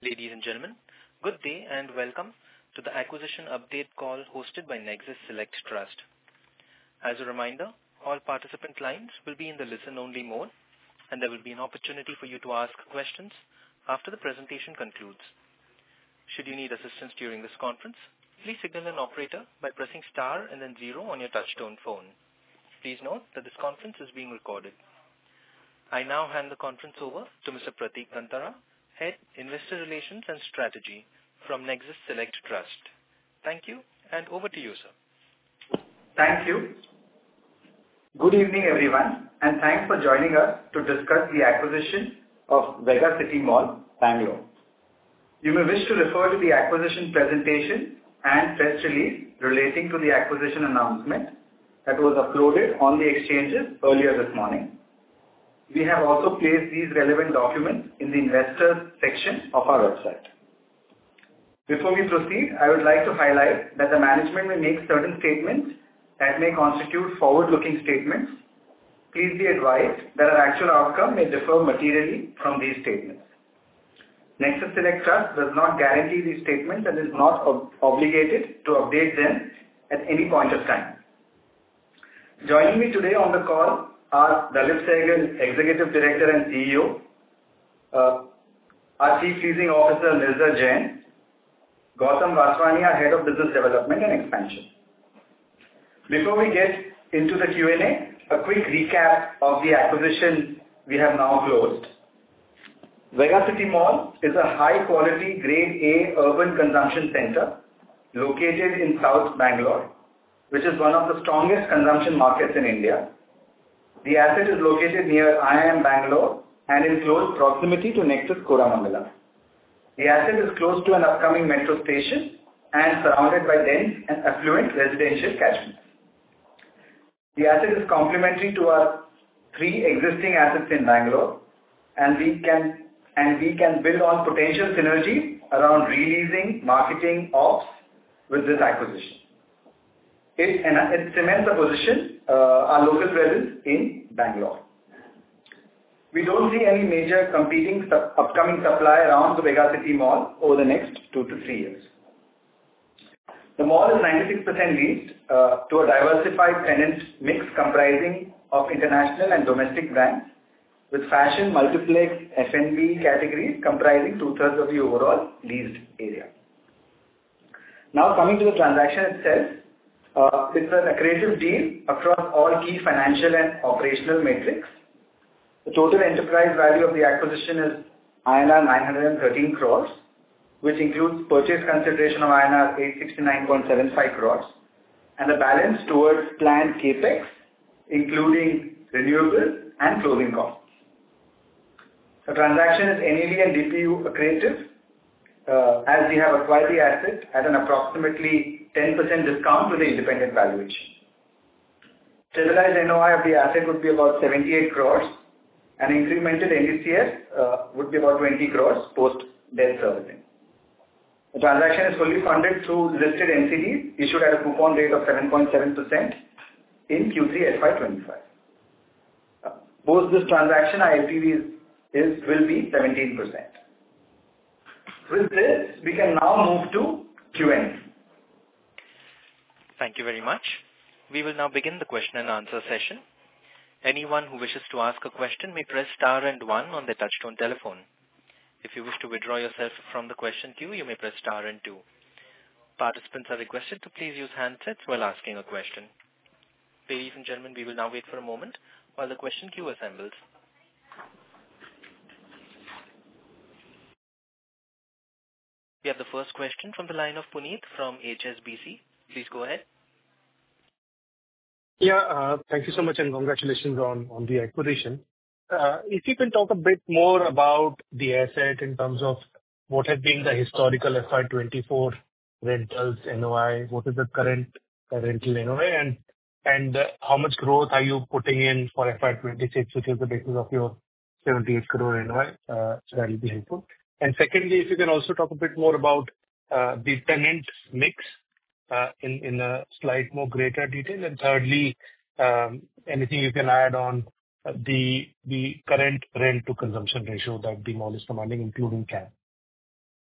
Ladies and gentlemen, good day and welcome to the acquisition update call hosted by Nexus Select Trust. As a reminder, all participant lines will be in the listen-only mode, and there will be an opportunity for you to ask questions after the presentation concludes. Should you need assistance during this conference, please signal an operator by pressing star and then 0 on your touchtone phone. Please note that this conference is being recorded. I now hand the conference over to Mr. Pratik Kantara, Head, Investor Relations and Strategy from Nexus Select Trust. Thank you, and over to you, sir. Thank you. Good evening, everyone, and thanks for joining us to discuss the acquisition of Vega City Mall, Bangalore. You may wish to refer to the acquisition presentation and press release relating to the acquisition announcement that was uploaded on the exchanges earlier this morning. We have also placed these relevant documents in the investors section of our website. Before we proceed, I would like to highlight that the management may make certain statements that may constitute forward-looking statements. Please be advised that our actual outcome may differ materially from these statements. Nexus Select Trust does not guarantee these statements and is not obligated to update them at any point of time. Joining me today on the call are Lalit Sehgal, Executive Director and CEO, our Chief Leasing Officer, Nirzar Jain, Gautam Vaswani, Head of Business Development and Expansion. Before we get into the Q&A, a quick recap of the acquisition we have now closed. Vega City Mall is a high-quality Grade A urban consumption center located in South Bangalore, which is one of the strongest consumption markets in India. The asset is located near IIM Bangalore and in close proximity to Nexus Koramangala. The asset is close to an upcoming metro station and surrounded by dense and affluent residential catchments. The asset is complementary to our 3 existing assets in Bangalore, and we can build on potential synergies around releasing, marketing, ops with this acquisition. It cements a position, our local presence in Bangalore. We don't see any major competing upcoming supply around the Vega City Mall over the next 2 to 3 years. The mall is 96% leased to a diversified tenant mix comprising of international and domestic brands, with fashion, multiplex, F&B categories comprising 2/3 of the overall leased area. Now coming to the transaction itself, it's an accretive deal across all key financial and operational metrics. The total enterprise value of the acquisition is INR 913 crores, which includes purchase consideration of INR 869.75 crores and the balance towards planned capex, including renewables and closing costs. The transaction is NAV and DPU accretive, as we have acquired the asset at an approximately 10% discount to the independent valuation. Stabilized NOI of the asset would be about 78 crores and incremented NDCF would be about 20 crores post debt servicing. The transaction is fully funded through listed NCDs issued at a coupon rate of 7.7% in Q3 FY25. Post this transaction, our LTV will be 17%. With this, we can now move to Q&A. Thank you very much. We will now begin the question and answer session. Anyone who wishes to ask a question may press star and 1 on their touchtone telephone. If you wish to withdraw yourself from the question queue, you may press star and 2. Participants are requested to please use handsets while asking a question. Ladies and gentlemen, we will now wait for a moment while the question queue assembles. We have the first question from the line of Puneet from HSBC. Please go ahead. Yeah, thank you so much and congratulations on the acquisition. If you can talk a bit more about the asset in terms of what has been the historical FY24 rentals NOI, what is the current rental NOI, and how much growth are you putting in for FY26, which is the basis of your 78 crore NOI? So that will be helpful. And secondly, if you can also talk a bit more about the tenant mix in a slight more greater detail. And thirdly, anything you can add on the current rent to consumption ratio that the mall is commanding, including CAM.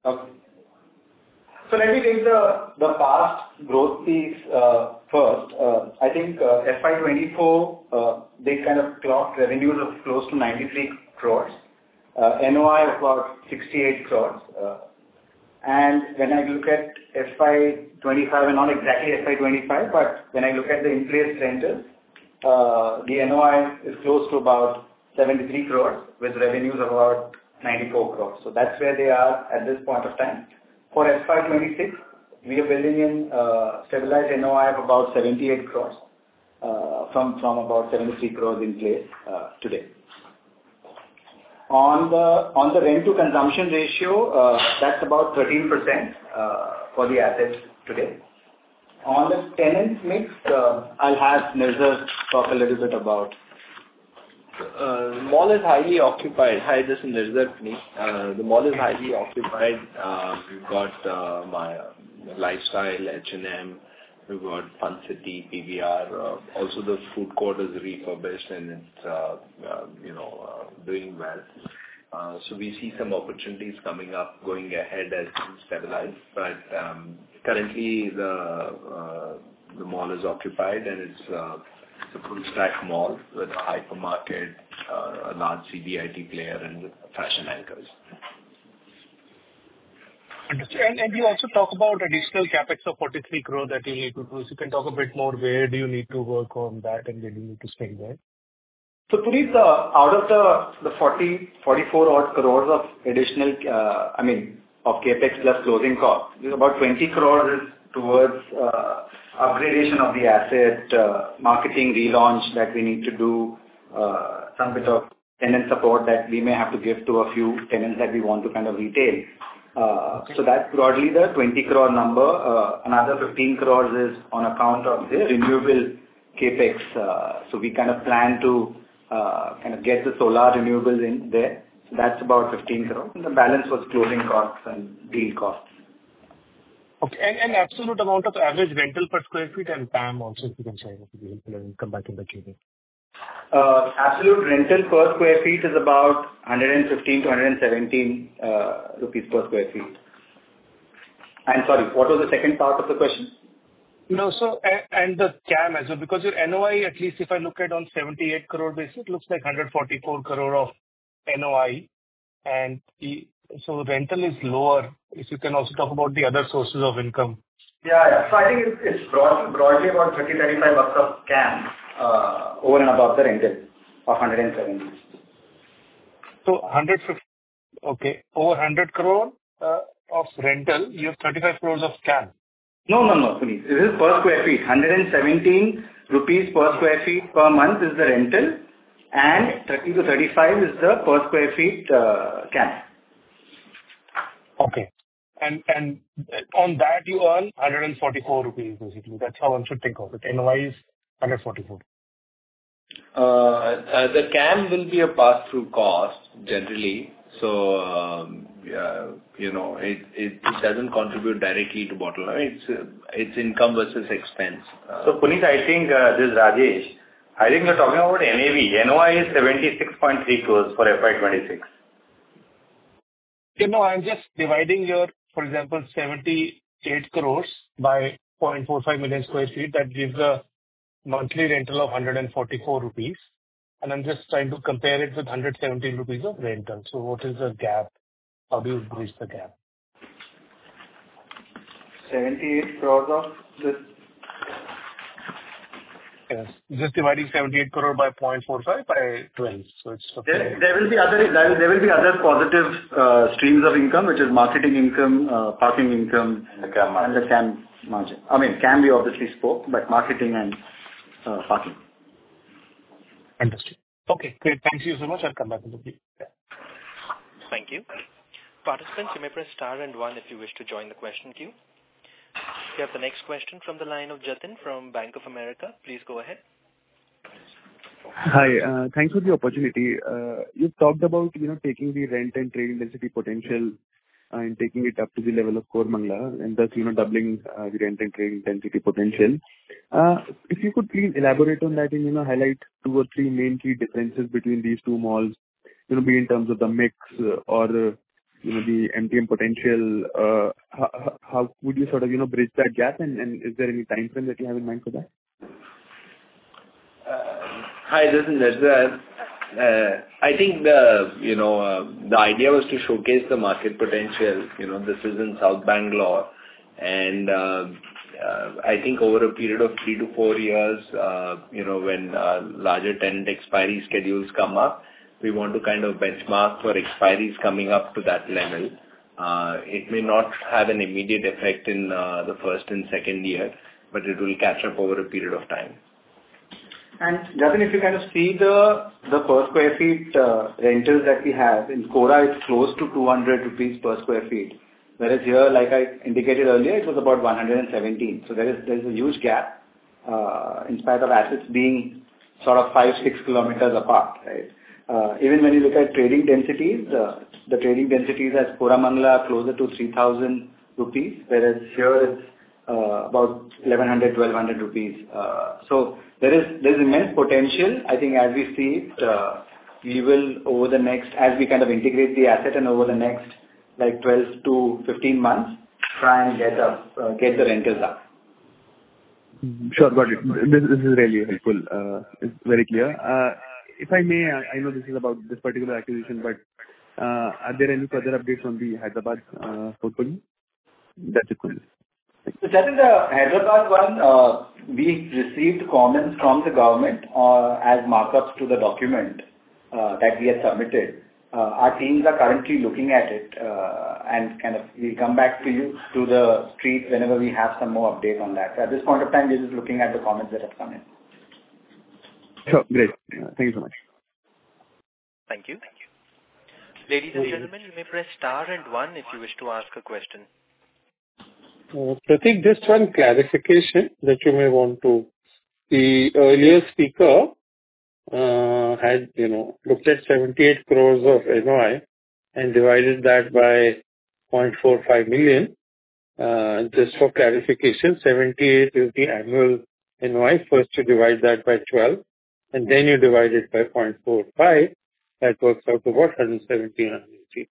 Okay. So let me take the past growth piece first. I think FY24, they kind of clocked revenues of close to 93 crores, NOI of about 68 crores. And when I look at FY25, and not exactly FY25, but when I look at the in-place rentals, the NOI is close to about 73 crores with revenues of about 94 crores. So that's where they are at this point of time. For FY26, we are building in stabilized NOI of about 78 crores from about 73 crores in place today. On the rent to consumption ratio, that's about 13% for the assets today. On the tenant mix, I'll have Nirzar talk a little bit about. The mall is highly occupied. Hi, this is Nirzar, please. The mall is highly occupied. We've got my Lifestyle, H&M. We've got Fun City, PVR. Also, the food court is refurbished and it's doing well. So we see some opportunities coming up, going ahead as things stabilize. But currently, the mall is occupied and it's a full stack mall with a hypermarket, a large CBIT player, and fashion anchors. Understood. And you also talk about additional capex of 43 crore that you need to do. So you can talk a bit more. Where do you need to work on that, and where do you need to spend there? So, Puneet, out of the 44 odd crores of additional, of capex plus closing costs, about 20 crores is towards upgradation of the asset, marketing relaunch that we need to do, some bit of tenant support that we may have to give to a few tenants that we want to kind of retail. So that's broadly the 20 crore number. Another 15 crores is on account of the renewable capex. So we kind of plan to kind of get the solar renewables in there. So that's about 15 crores. And the balance was closing costs and deal costs. Okay. And absolute amount of average rental per square feet and PAM also, if you can share, it would be helpful, and come back in the Q&A. Absolute rental per square feet is about 115 to 117 rupees per square feet. And sorry, what was the second part of the question? No, so, and the CAM as well, because your NOI, at least if I look at on 78 crore basis, it looks like 144 crore of NOI. And so rental is lower. If you can also talk about the other sources of income. Yeah. So I think it's broadly about 30-35 bucks of CAM over and above the rental of 170. So 150, okay, over 100 crore of rental, you have 35 crores of CAM. No, Puneet. This is per square feet. 117 rupees per square feet per month is the rental, and 30 to 35 is the per square feet CAM. Okay. And on that you earn 144 rupees basically. That's how one should think of it. NOI is 144. The CAM will be a pass-through cost generally. So, it doesn't contribute directly to bottom line. It's income versus expense. So, Puneet, I think this is Rajesh. I think you're talking about NAV. NOI is 76.3 crores for FY26. I'm just dividing your, for example, 78 crores by 0.45 million square feet. That gives a monthly rental of 144 rupees. And I'm just trying to compare it with 117 rupees of rental. So what is the gap? How do you bridge the gap? 78 crores of this. Yes. Just dividing 78 crore by 0.45 by 12. So it's there will be other positive streams of income, which is marketing income, parking income, and the CAM margin. I mean, CAM we obviously spoke, but marketing and parking. Understood. Okay, great. Thank you so much. I'll come back in the queue. Yeah. Thank you. Participants, you may press star and 1 if you wish to join the question queue. We have the next question from the line of Jatin from Bank of America. Please go ahead. Hi, thanks for the opportunity. You've talked about, taking the rent and trading density potential and taking it up to the level of Koramangala and thus, doubling the rent and trading density potential. If you could please elaborate on that and, highlight 2 or 3 main key differences between these two malls, be in terms of the mix or the the MTM potential, how would you sort of, bridge that gap? And is there any time frame that you have in mind for that? Hi, this is Nirzar. I think the idea was to showcase the market potential. This is in South Bangalore, and I think over a period of 3 to 4 years, when larger tenant expiry schedules come up, we want to kind of benchmark for expiries coming up to that level. It may not have an immediate effect in the first and second year, but it will catch up over a period of time. And Jatin, if you kind of see the per square feet rentals that we have, in Cora it's close to 200 rupees per square feet. Whereas here, like I indicated earlier, it was about 117. So there's a huge gap, in spite of assets being sort of 5-6 kilometers apart, right? Even when you look at trading densities, the trading densities at Koramangala are closer to 3,000 rupees, whereas here it's about 1,100-1,200 rupees. So there's immense potential. I think as we see it, we will over the next, as we kind of integrate the asset and over the next like 12 to 15 months, try and get the rentals up. Sure, got it. This is really helpful. It's very clear. If I may, I know this is about this particular acquisition, but are there any further updates on the Hyderabad portfolio? That's it. So that is the Hyderabad one. We received comments from the government as markups to the document that we had submitted. Our teams are currently looking at it, and kind of we'll come back to you to the street whenever we have some more update on that. At this point of time, we're just looking at the comments that have come in. Sure, great. Thank you so much. Thank you. Ladies and gentlemen, you may press star and 1 if you wish to ask a question. Pratik, just one clarification that you may want to. The earlier speaker had, looked at 78 crores of NOI and divided that by 0.45 million. Just for clarification, 78 is the annual NOI. First you divide that by 12 and then you divide it by 0.45. That works out to about 117.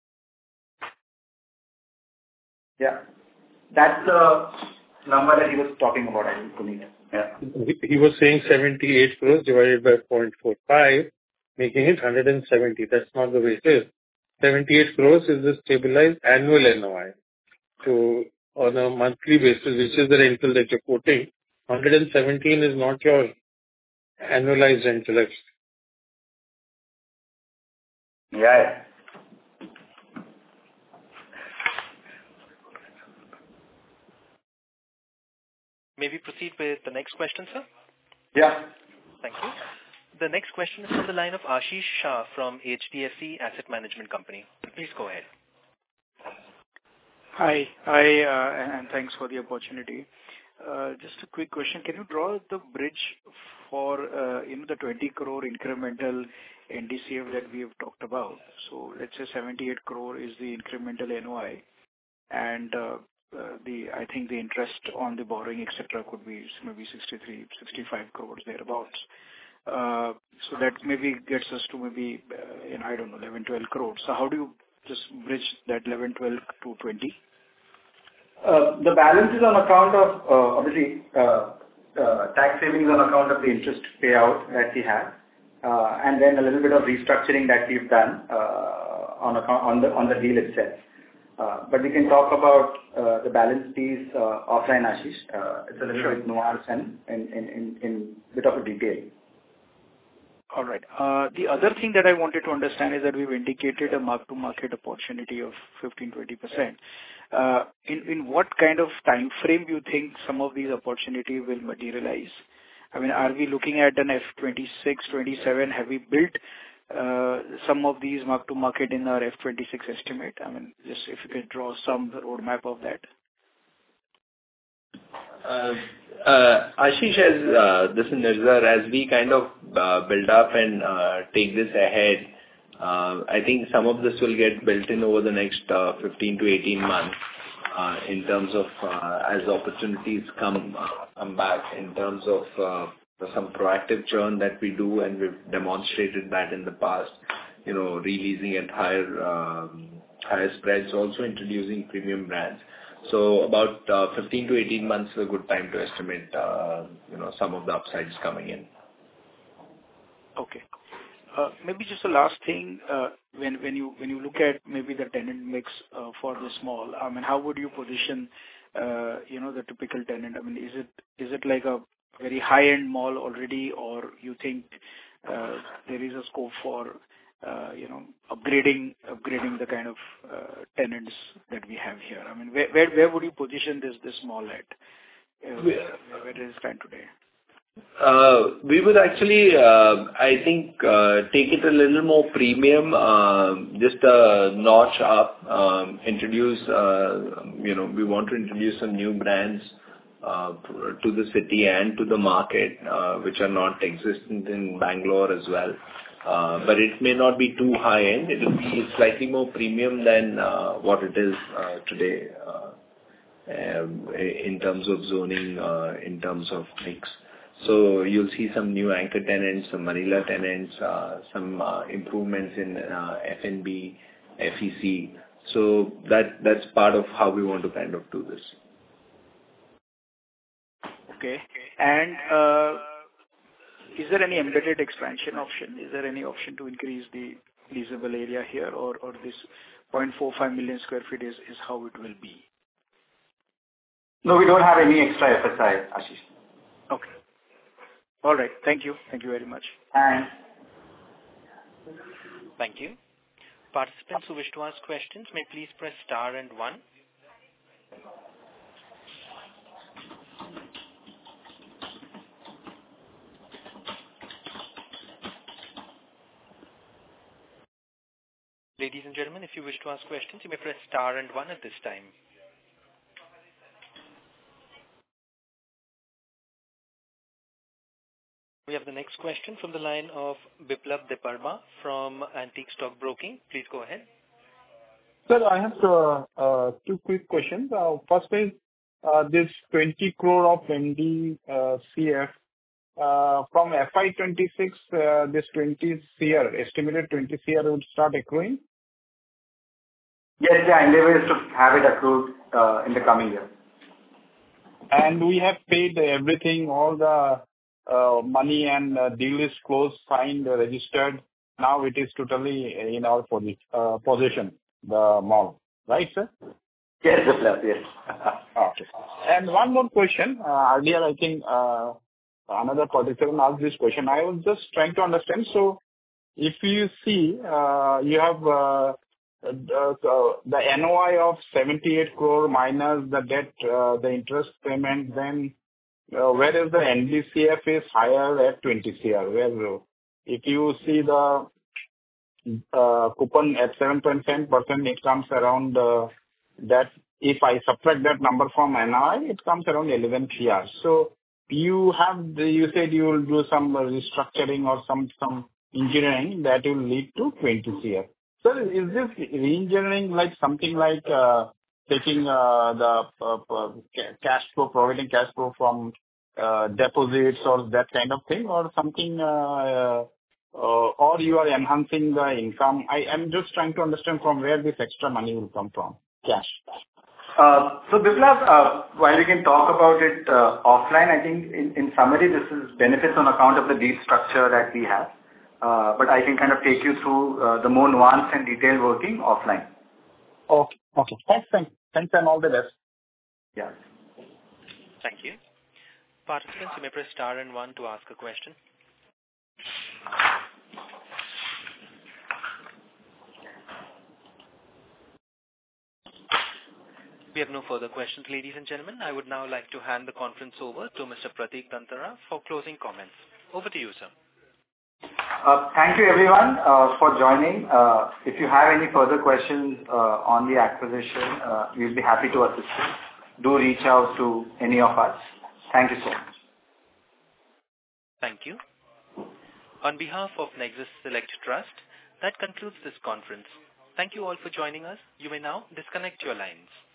Yeah. That's the number that he was talking about, I think, Puneet. Yeah. He was saying 78 crores divided by 0.45, making it 170. That's not the way it is. 78 crores is the stabilized annual NOI. So on a monthly basis, which is the rental that you're quoting, 117 is not your annualized rental. Yeah. May we proceed with the next question, sir? Yeah. Thank you. The next question is from the line of Ashish Shah from HDFC Asset Management Company. Please go ahead. Hi, and thanks for the opportunity. Just a quick question. Can you draw the bridge for the 20 crore incremental NDCF that we have talked about? So let's say 78 crore is the incremental NOI, and I think the interest on the borrowing, etc., could be maybe 63, 65 crores thereabouts. So that maybe gets us to maybe, 11, 12 crores. So how do you just bridge that 11, 12 to 20? The balance is on account of, obviously, tax savings on account of the interest payout that we have, and then a little bit of restructuring that we've done on the deal itself. But we can talk about the balance piece offline, Ashish. It's a little bit nuanced and in bit of a detail. All right. The other thing that I wanted to understand is that we've indicated a mark-to-market opportunity of 15-20%. In what kind of time frame do you think some of these opportunities will materialize? I mean, are we looking at an F26, 27? Have we built some of these mark-to-market in our F26 estimate? I mean, just if you could draw some roadmap of that. Ashish, this is Nirzar, as we kind of build up and take this ahead, I think some of this will get built in over the next 15 to 18 months in terms of as opportunities come back, in terms of some proactive churn that we do, and we've demonstrated that in the past, releasing at higher higher spreads, also introducing premium brands. So about 15 to 18 months is a good time to estimate, some of the upsides coming in. Okay. Maybe just a last thing, when you look at maybe the tenant mix for the mall, I mean, how would you position, the typical tenant? I mean, is it like a very high-end mall already, or you think there is a scope for, upgrading the kind of tenants that we have here? I mean, where would you position this mall at? Where does it stand today? We would actually, I think, take it a little more premium, just a notch up, introduce, we want to introduce some new brands to the city and to the market, which are not existent in Bangalore as well. But it may not be too high-end. It will be slightly more premium than what it is today in terms of zoning, in terms of mix. So you'll see some new anchor tenants, some Manila tenants, some improvements in F&B, FEC. So that's part of how we want to kind of do this. Okay. And is there any embedded expansion option? Is there any option to increase the leasable area here, or this 0.45 million square feet is how it will be? No, we don't have any extra FSI, Ashish. Okay. All right. Thank you. Thank you very much. Thanks. Thank you. Participants who wish to ask questions may please press star and 1. Ladies and gentlemen, if you wish to ask questions, you may press star and 1 at this time. We have the next question from the line of Biplab Deparma from Antique Stock Broking. Please go ahead. Sir, I have 2 quick questions. First is this 20 crore of NDCF from FY26, this 20 CR, estimated 20 CR would start accruing? Yes, the endeavor is to have it accrued in the coming year. And we have paid everything, all the money, and deal is closed, signed, registered. Now it is totally in our possession, the mall. Right, sir? Yes, yes. Okay. And one more question. Earlier, I think another participant asked this question. I was just trying to understand. So if you see, you have the NOI of 78 crore minus the debt, the interest payment, then whereas the NDCF is higher at 20 CR, where if you see the coupon at 7.7%, it comes around that. If I subtract that number from NOI, it comes around 11 CR. So you said you will do some restructuring or some engineering that will lead to 20 CR. So is this re-engineering like something like taking the cash flow, providing cash flow from deposits or that kind of thing, or something, or you are enhancing the income? I am just trying to understand from where this extra money will come from, cash. So Biplab, while we can talk about it offline, I think in summary, this is benefits on account of the deal structure that we have. But I can kind of take you through the more nuanced and detailed working offline. Okay. Thanks and all the best. Yeah. Thank you. Participants, you may press star and 1 to ask a question. We have no further questions, ladies and gentlemen. I would now like to hand the conference over to Mr. Prateek Dantara for closing comments. Over to you, sir. Thank you, everyone, for joining. If you have any further questions on the acquisition, we'll be happy to assist you. Do reach out to any of us. Thank you so much. Thank you. On behalf of Nexus Select Trust, that concludes this conference. Thank you all for joining us. You may now disconnect your lines.